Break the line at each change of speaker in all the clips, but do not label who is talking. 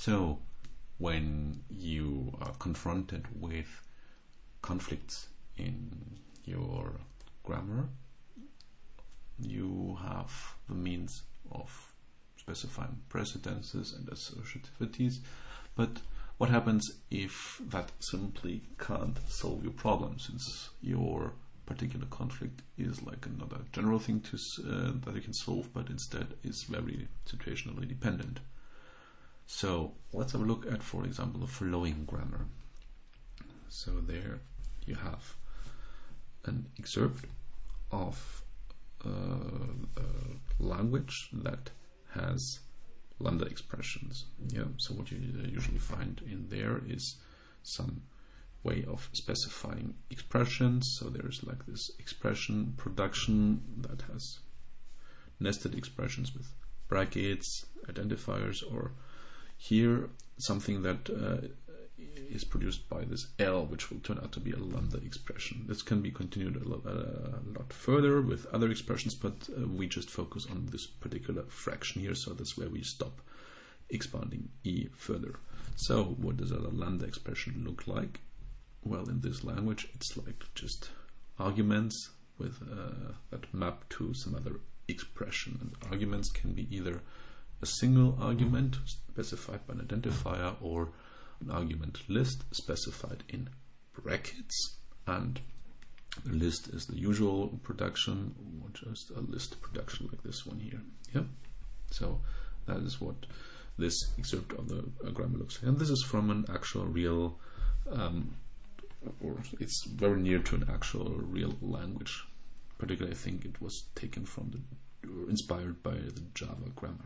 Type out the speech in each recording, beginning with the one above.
So when you are confronted with conflicts in your grammar, you have the means of specifying precedences and associativities, but what happens if that simply can't solve your problem, since your particular conflict is like another general thing that you can solve, but instead is very situationally dependent? So let's have a look at, for example, the flowing grammar. So there you have an excerpt of language that has lambda expressions. Yeah. So what you usually find in there is some way of specifying expressions. So there's like this expression production that has nested expressions with brackets, identifiers, or here something that is produced by this L, which will turn out to be a lambda expression. This can be continued a lot further with other expressions, but we just focus on this particular fraction here, so that's where we stop expanding E further. So what does a lambda expression look like? Well, in this language it's like just arguments with that map to some other expression, and arguments can be either a single argument specified by an identifier or an argument list specified in brackets, and the list is the usual production, or just a list production like this one here. Yeah. So that is what this excerpt of the grammar looks like, and this is from an actual real, or it's very near to an actual real language. Particularly, I think it was taken from or inspired by the Java grammar.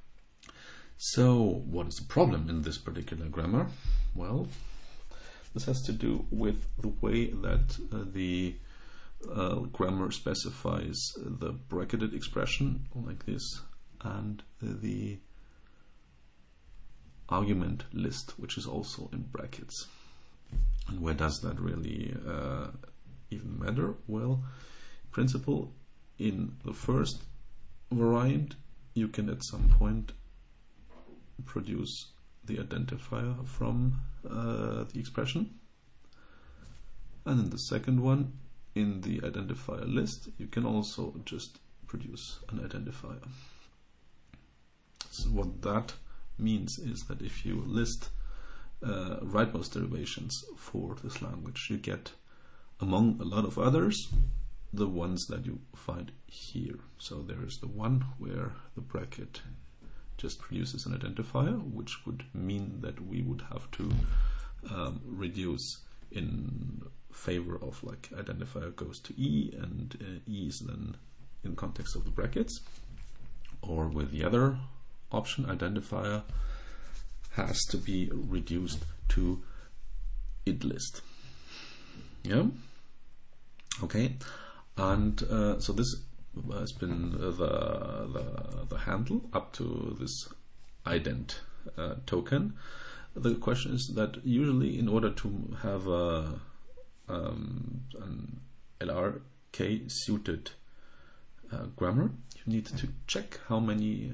So what is the problem in this particular grammar? Well, this has to do with the way that the grammar specifies the bracketed expression like this and the argument list, which is also in brackets. And where does that really even matter? Well, in principle, in the first variant, you can at some point produce the identifier from the expression, and in the second one, in the identifier list, you can also just produce an identifier. So what that means is that if you list rightmost derivations for this language, you get, among a lot of others, the ones that you find here. So there is the one where the bracket just produces an identifier, which would mean that we would have to reduce in favor of like identifier goes to E, and E is then in context of the brackets. Or with the other option, identifier has to be reduced to id list. Yeah. Okay. And so this has been the handle up to this ident token. The question is that usually, in order to have an LRK suited grammar, you need to check how many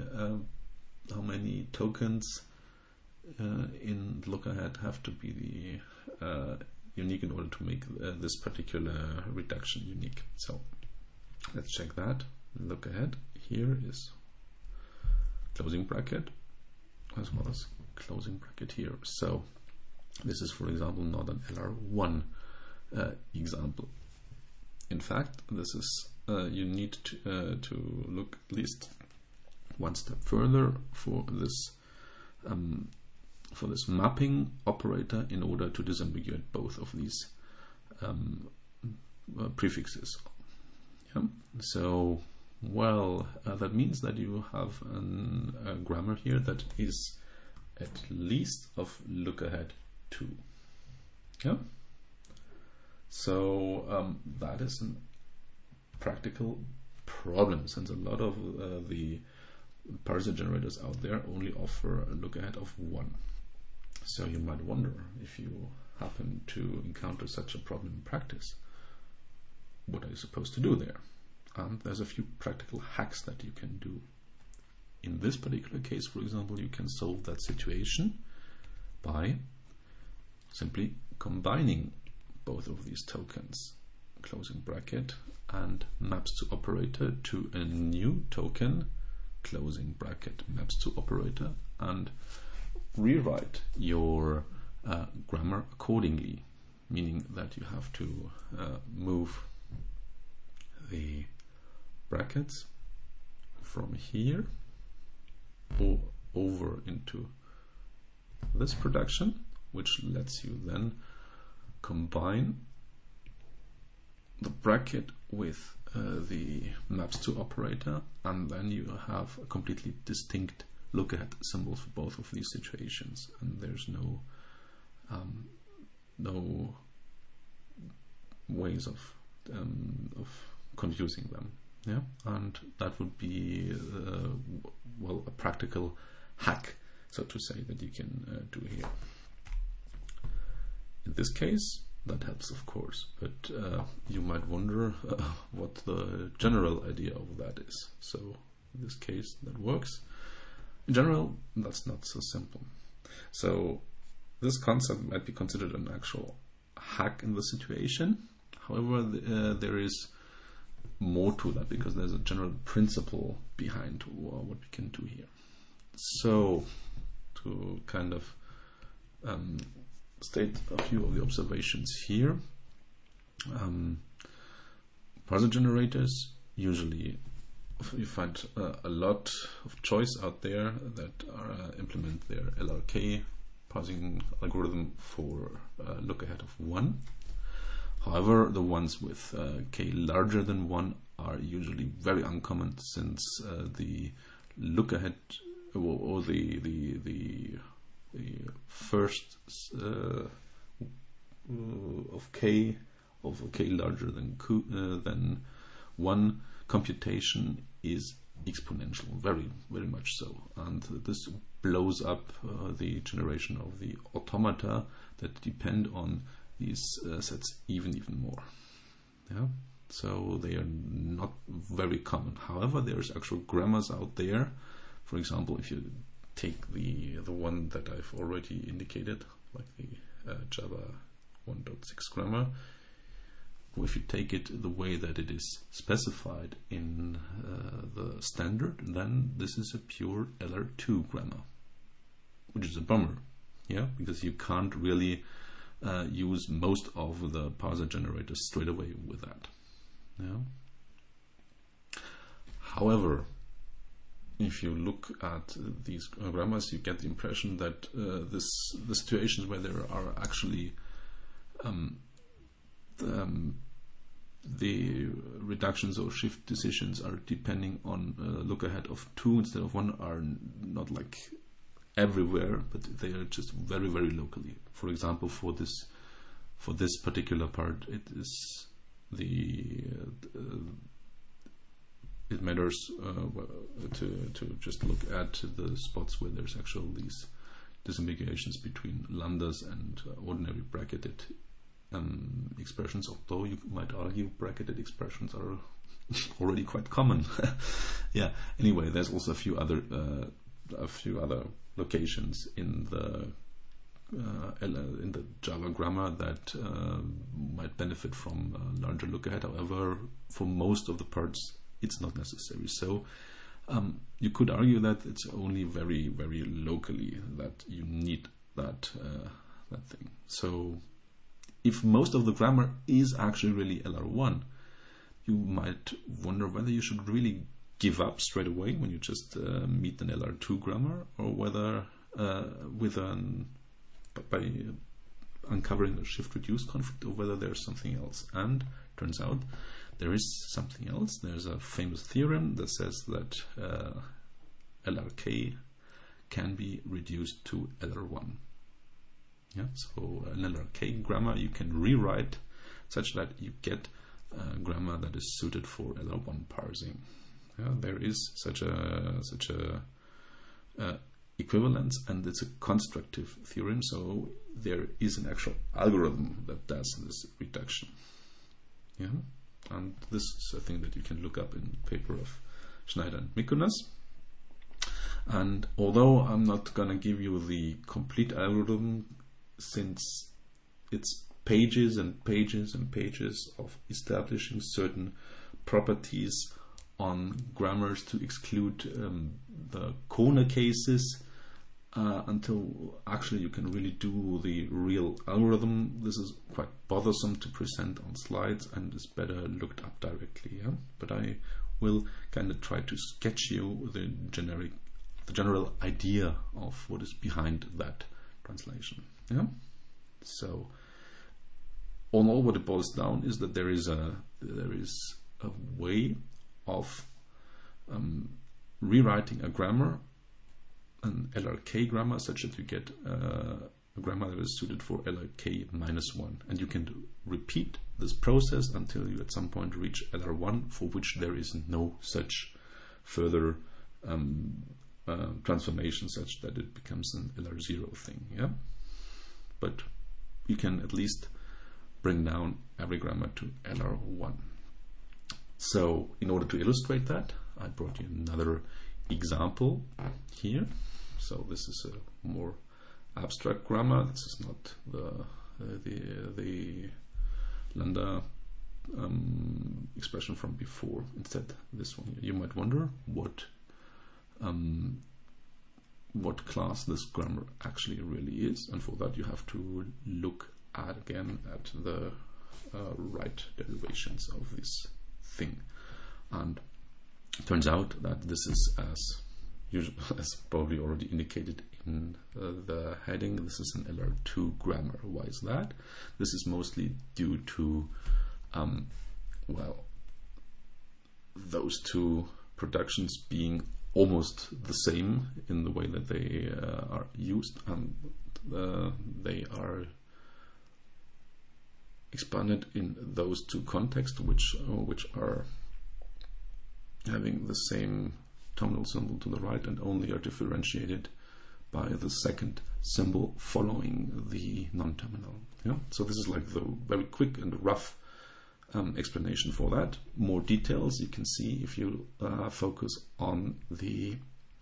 tokens in the look ahead have to be the unique in order to make this particular reduction unique. So let's check that. Look ahead. Here is closing bracket as well as closing bracket here. So this is, for example, not an LR1 example. In fact, this is you need to look at least one step further for this mapping operator in order to disambiguate both of these prefixes. Yeah. So, well, that means that you have a grammar here that is at least of look ahead 2. Yeah. So that is a practical problem, since a lot of the parser generators out there only offer a look ahead of 1. So you might wonder, if you happen to encounter such a problem in practice, what are you supposed to do there? There's a few practical hacks that you can do. in this particular case, for example, you can solve that situation by simply combining both of these tokens, closing bracket, and maps to operator to a new token, closing bracket, maps to operator, and rewrite your grammar accordingly, meaning that you have to move the brackets from here or over into this production, which lets you then combine the bracket with the maps to operator, and then you have a completely distinct look-ahead symbol for both of these situations, and there's no ways of confusing them. Yeah, and that would be well, a practical hack, so to say, that you can do here. In this case, that helps, of course, but you might wonder what the general idea of that is. So in this case, that works. In general, that's not so simple. So this concept might be considered an actual hack in the situation. However, there is more to that, because there's a general principle behind what we can do here. So to kind of state a few of the observations here, parser generators, usually you find a lot of choice out there that implement their LRK parsing algorithm for look ahead of 1. However, the ones with k larger than 1 are usually very uncommon, since the look ahead or the first of k larger than 1 computation is exponential, very much so, and this blows up the generation of the automata that depend on these sets even more. Yeah, so they are not very common. However, there's actual grammars out there. For example, if you take the one that I've already indicated, like the Java 1.6 grammar, if you take it the way that it is specified in the standard, then this is a pure LR2 grammar, which is a bummer, yeah, because you can't really use most of the parser generators straight away with that. Yeah. However, if you look at these grammars, you get the impression that the situations where there are actually the reductions or shift decisions are depending on look ahead of 2 instead of 1 are not like everywhere, but they are just very locally. For example, for this particular part, it is it matters to just look at the spots where there's actually these disambiguations between lambdas and ordinary bracketed expressions, although you might argue bracketed expressions are already quite common. Yeah, anyway, there's also a few other locations in the Java grammar that might benefit from larger look ahead. However, for most of the parts, it's not necessary. So you could argue that it's only very locally that you need that thing. So if most of the grammar is actually really LR1, you might wonder whether you should really give up straight away when you just meet an LR2 grammar, or whether by uncovering the shift reduce conflict, or whether there's something else. And turns out there is something else. There's a famous theorem that says that LRK can be reduced to LR1. Yeah, so an LRK grammar you can rewrite such that you get a grammar that is suited for LR1 parsing. Yeah, there is such a equivalence, and it's a constructive theorem, so there is an actual algorithm that does this reduction. Yeah, and this is a thing that you can look up in the paper of Schneider and Mikunas. And although I'm not gonna give you the complete algorithm, since it's pages and pages and pages of establishing certain properties on grammars to exclude the corner cases until actually you can really do the real algorithm. This is quite bothersome to present on slides and is better looked up directly. Yeah? But I will kind of try to sketch you the general idea of what is behind that translation. Yeah. So, all what it boils down is that there is a way of rewriting a grammar, an LRK grammar, such that you get a grammar that is suited for LRK -1, and you can repeat this process until you at some point reach LR1, for which there is no such further transformation such that it becomes an LR0 thing. Yeah, but you can at least bring down every grammar to LR1. So in order to illustrate that, I brought you another example here. So this is a more abstract grammar. This is not the Lambda expression from before. Instead, this one. You might wonder what class this grammar actually really is, and for that you have to look again at the right derivations of this thing. And it turns out that this is, as usual, as probably already indicated in the heading, this is an LR2 grammar. Why is that? This is mostly due to well, those two productions being almost the same in the way that they are used, and they are expanded in those two contexts, which are having the same terminal symbol to the right and only are differentiated by the second symbol following the non-terminal. Yeah? So this is like the very quick and rough explanation for that. More details you can see if you focus on the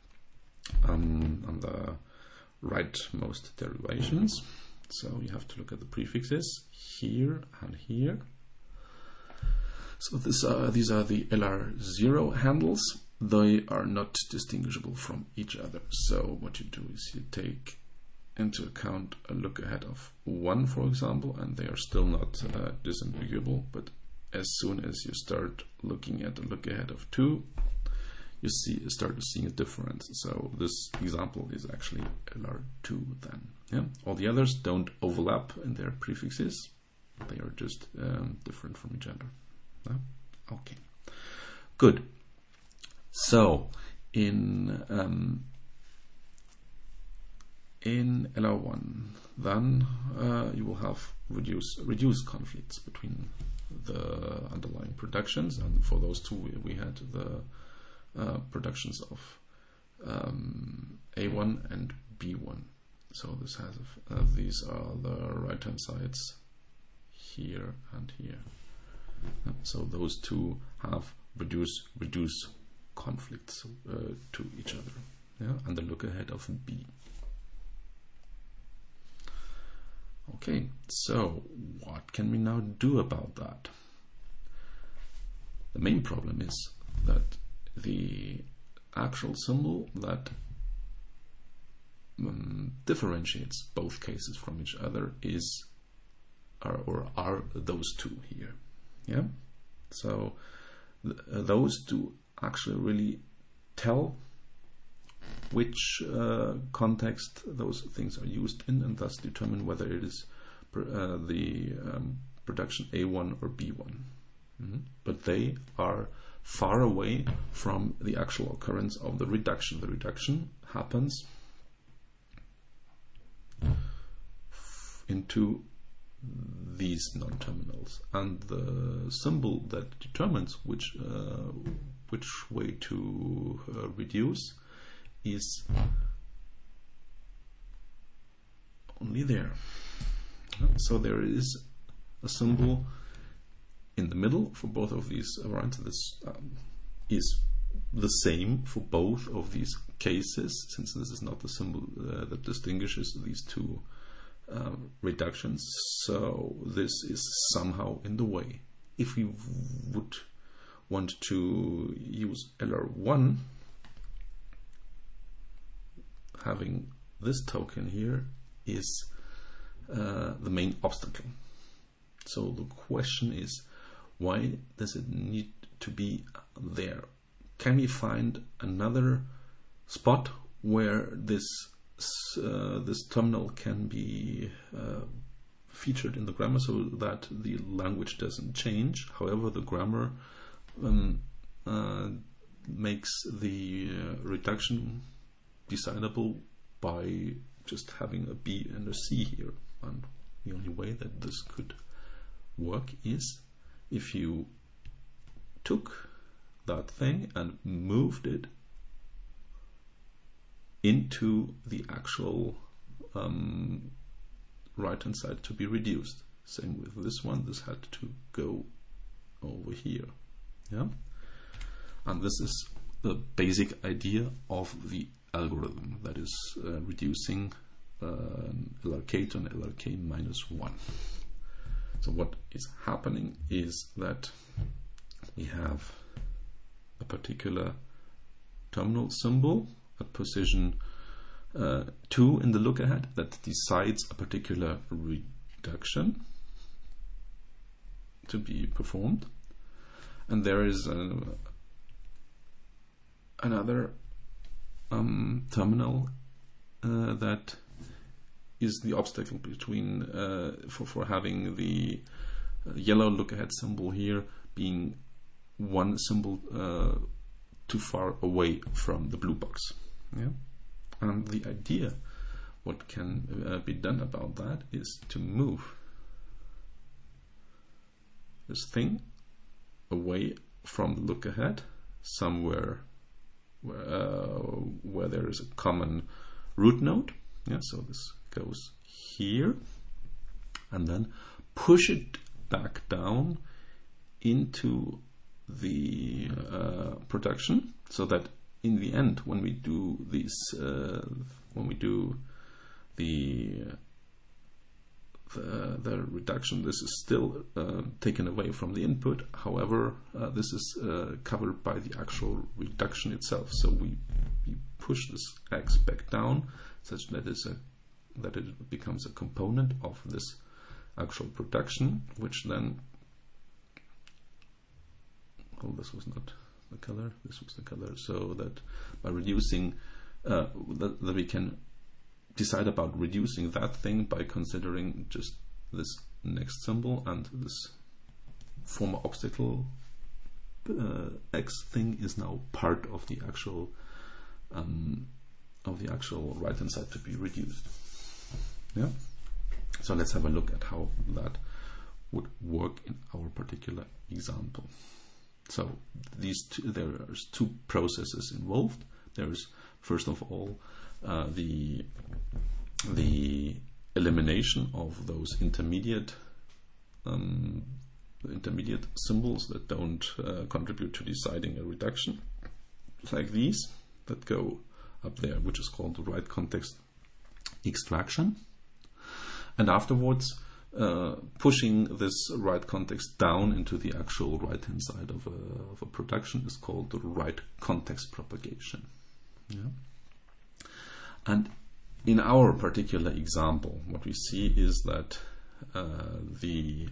rightmost derivations. So you have to look at the prefixes here and here. So these are the LR0 handles. They are not distinguishable from each other. So what you do is you take into account a look ahead of 1, for example, and they are still not disambiguable. But as soon as you start looking at the look ahead of 2, you start seeing a difference. So this example is actually LR2 then. Yeah? All the others don't overlap in their prefixes. They are just different from each other. Yeah? Okay, good. So in LR1, then you will have reduced conflicts between the underlying productions, and for those two we had the productions of A1 and B1. So this has these are the right hand sides here and here. So those two have reduce conflicts to each other. Yeah, and the look ahead of B. Okay, so what can we now do about that? The main problem is that the actual symbol that differentiates both cases from each other are those two here. Yeah, so those two actually really tell which context those things are used in, and thus determine whether it is the production A1 or B1. But they are far away from the actual occurrence of the reduction. The reduction happens into these non-terminals, and the symbol that determines which way to reduce is only there. So there is a symbol in the middle for both of these variants. This is the same for both of these cases, since this is not the symbol that distinguishes these two reductions. So this is somehow in the way. If we would want to use LR1, having this token here is the main obstacle. So the question is, why does it need to be there? Can we find another spot where this terminal can be featured in the grammar so that the language doesn't change? However, the grammar makes the reduction decidable by just having a B and a C here. And the only way that this could work is if you took that thing and moved it into the actual right hand side to be reduced. Same with this one, this had to go over here. Yeah, and this is the basic idea of the algorithm, that is reducing LRK to an LRK minus 1. So what is happening is that we have a particular terminal symbol at position 2 in the look ahead that decides a particular reduction to be performed, and there is another terminal that is the obstacle between for having the yellow look ahead symbol here being one symbol too far away from the blue box. Yeah, and the idea what can be done about that is to move this thing away from the look ahead somewhere where there is a common root node. Yeah, so this goes here, and then push it back down into the production, so that in the end, when we do these, when we do the reduction, this is still taken away from the input. However, this is covered by the actual reduction itself. So we push this X back down such that that it becomes a component of this actual production, which then, oh, this was not the color, this was the color, so that by reducing that we can decide about reducing that thing by considering just this next symbol, and this former obstacle X thing is now part of the actual right hand side to be reduced. Yeah. So let's have a look at how that would work in our particular example. So there's two processes involved. There's first of all the elimination of those intermediate symbols that don't contribute to deciding a reduction, like these that go up there, which is called the right context extraction. And afterwards, pushing this right context down into the actual right-hand side of a production is called the right context propagation. Yeah. And in our particular example, what we see is that the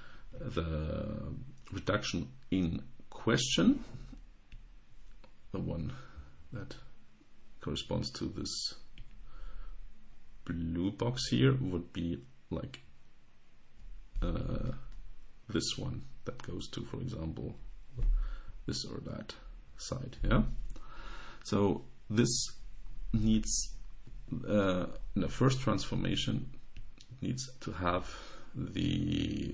reduction in question, the one that corresponds to this blue box here, would be like this one that goes to, for example, this or that side. Yeah. So this needs in the first transformation needs to have the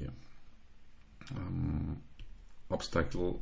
obstacle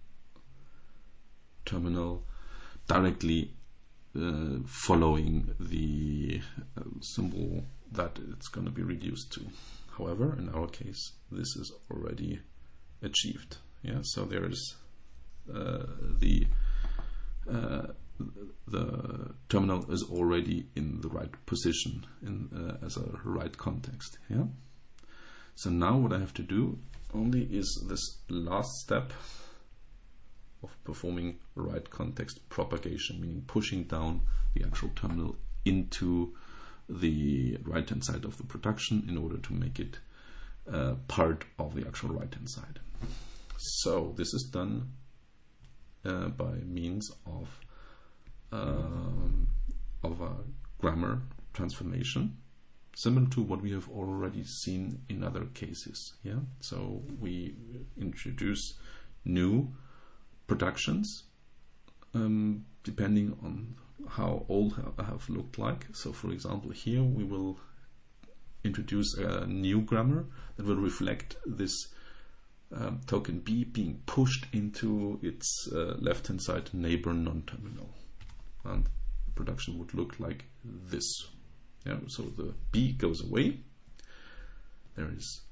terminal directly following the symbol that it's going to be reduced to. However, in our case, this is already achieved. Yeah, so there is the the terminal is already in the right position as a right context. Yeah. So now what I have to do only is this last step of performing right context propagation, meaning pushing down the actual terminal into the right hand side of the production in order to make it part of the actual right hand side. So this is done by means of a grammar transformation, similar to what we have already seen in other cases. Yeah. So we introduce new productions depending on how old have looked like. So for example, here we will introduce a new grammar that will reflect this token B being pushed into its left hand side neighbor non-terminal, and the production would look like this. Yeah, so the B goes away. The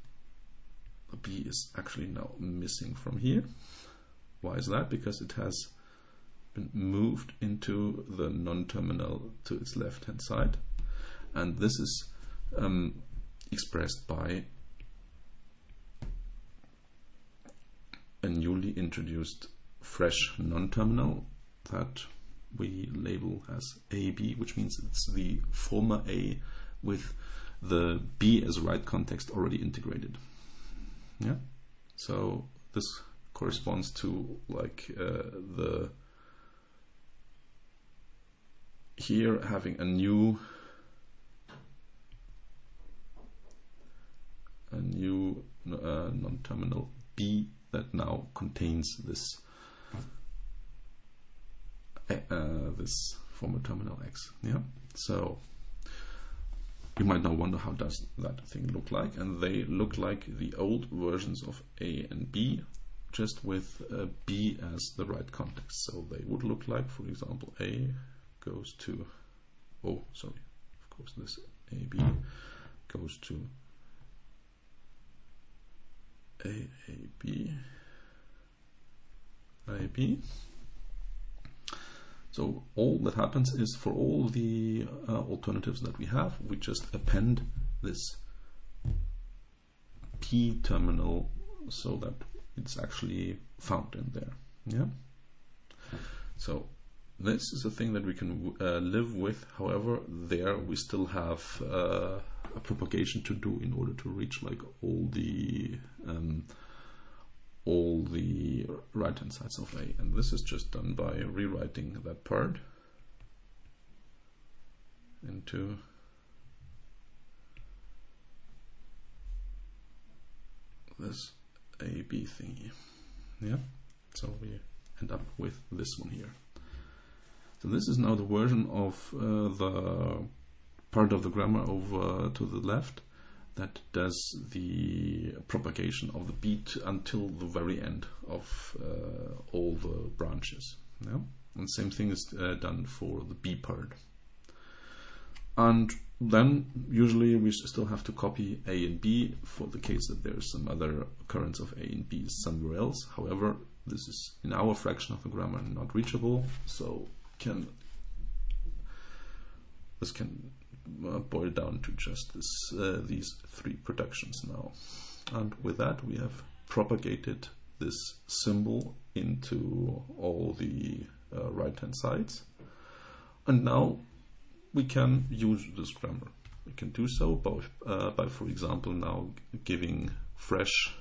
B is actually now missing from here. Why is that? Because it has been moved into the non-terminal to its left hand side, and this is expressed by a newly introduced fresh non-terminal that we label as AB, which means it's the former A with the B as right context already integrated. Yeah, so this corresponds to like here having a new non-terminal B that now contains this this former terminal X. Yeah. So you might now wonder, how does that thing look like? And they look like the old versions of A and B, just with B as the right context. So they would look like, for example, A goes to, oh sorry, of course this AB goes to AAB, AB. So all that happens is, for all the alternatives that we have, we just append this P terminal so that it's actually found in there. Yeah. So this is a thing that we can live with. However, there we still have a propagation to do in order to reach like all the right hand sides of A, and this is just done by rewriting that part into this AB thingy. Yeah, so we end up with this one here. So this is now the version of the part of the grammar over to the left that does the propagation of the beat until the very end of all the branches. Yeah? And same thing is done for the B part. And then usually we still have to copy A and B for the case that there is some other occurrence of A and B somewhere else. However, this is in our fraction of the grammar not reachable, so this can boil down to just these three productions now. And with that we have propagated this symbol into all the right hand sides, and now we can use this grammar. We can do so by for example now giving fresh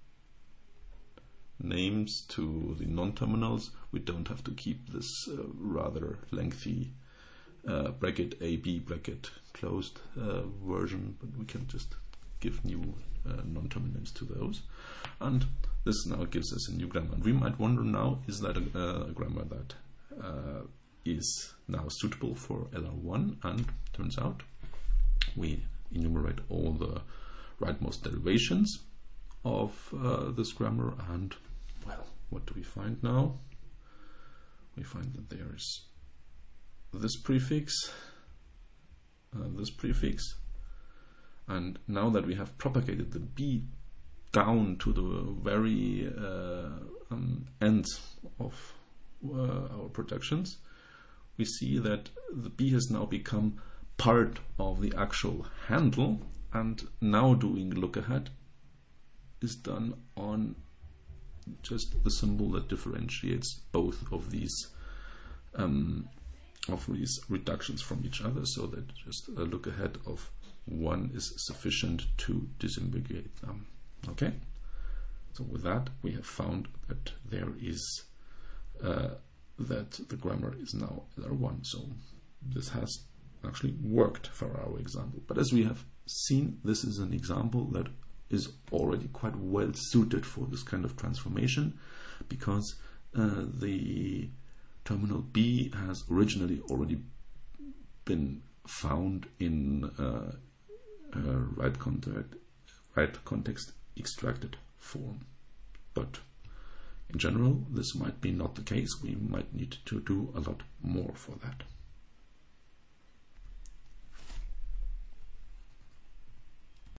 names to the non-terminals. We don't have to keep this rather lengthy bracket AB bracket closed version, but we can just give new non-terminal names to those, and this now gives us a new grammar. And we might wonder now, is that a grammar that is now suitable for LR1? And turns out we enumerate all the rightmost derivations of this grammar, and well, what do we find now? We find that there is this prefix, and now that we have propagated the B down to the very ends of our projections, we see that the B has now become part of the actual handle, and now doing look ahead is done on just the symbol that differentiates both of these reductions from each other, so that just a look ahead of one is sufficient to disambiguate them. Okay, so with that we have found that there is that the grammar is now LR1. So this has actually worked for our example. But as we have seen, this is an example that is already quite well suited for this kind of transformation, because the terminal B has originally already been found in right context extracted form. But in general, this might be not the case. We might need to do a lot more for that.